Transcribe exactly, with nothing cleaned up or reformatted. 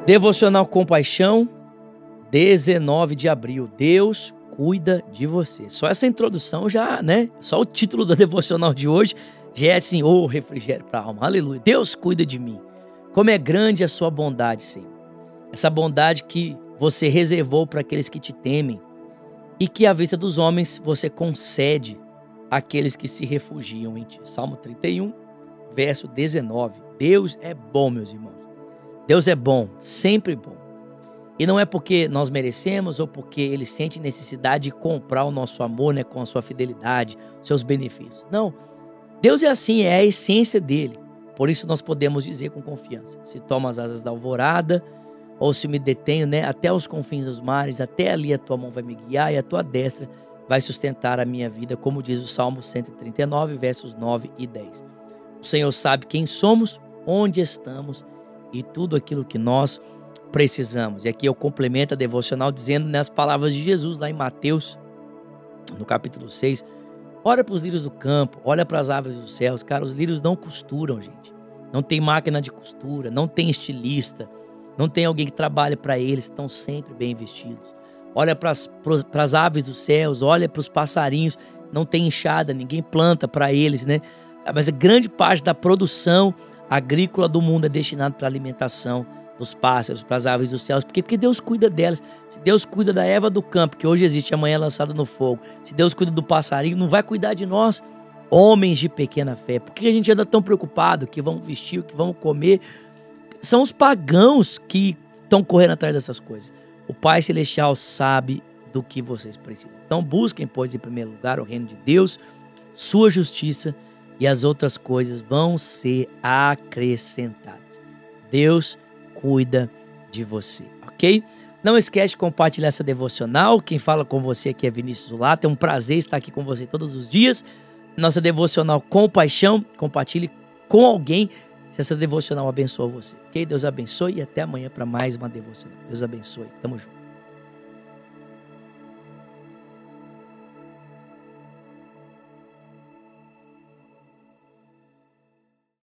Devocional Compaixão, dezenove de abril. Deus cuida de você. Só essa introdução já, né? Só o título da devocional de hoje já é assim, ô oh, refrigério para a alma. Aleluia. Deus cuida de mim. Como é grande a sua bondade, Senhor. Essa bondade que você reservou para aqueles que te temem e que à vista dos homens você concede àqueles que se refugiam em ti. Salmo trinta e um, verso dezenove. Deus é bom, meus irmãos. Deus é bom, sempre bom. E não é porque nós merecemos ou porque Ele sente necessidade de comprar o nosso amor, né, com a sua fidelidade, seus benefícios. Não, Deus é assim, é a essência dEle. Por isso nós podemos dizer com confiança: se tomo as asas da alvorada, ou se me detenho, né, até os confins dos mares, até ali a tua mão vai me guiar e a tua destra vai sustentar a minha vida, como diz o Salmo cento e trinta e nove, versos nove e dez. O Senhor sabe quem somos, onde estamos e tudo aquilo que nós precisamos. E aqui eu complemento a devocional dizendo nas palavras de Jesus lá em Mateus, no capítulo seis, olha para os lírios do campo, olha para as aves dos céus. Cara, os lírios não costuram, gente. Não tem máquina de costura, não tem estilista, não tem alguém que trabalhe para eles, estão sempre bem vestidos. Olha para as aves dos céus, olha para os passarinhos, não tem enxada, ninguém planta para eles, né? Mas a grande parte da produção agrícola do mundo é destinada para a alimentação dos pássaros, para as aves dos céus. Por quê? Porque Deus cuida delas. Se Deus cuida da erva do campo, que hoje existe, amanhã é lançada no fogo. Se Deus cuida do passarinho, não vai cuidar de nós, homens de pequena fé. Por que a gente anda tão preocupado que vamos vestir, que vamos comer? São os pagãos que estão correndo atrás dessas coisas. O Pai Celestial sabe do que vocês precisam. Então busquem, pois, em primeiro lugar o reino de Deus, sua justiça, e as outras coisas vão ser acrescentadas. Deus cuida de você, ok? Não esquece de compartilhar essa devocional. Quem fala com você aqui é Vinícius Zulata. É um prazer estar aqui com você todos os dias. Nossa devocional Compaixão. Compartilhe com alguém se essa devocional abençoa você, ok? Deus abençoe e até amanhã para mais uma devocional. Deus abençoe. Tamo junto.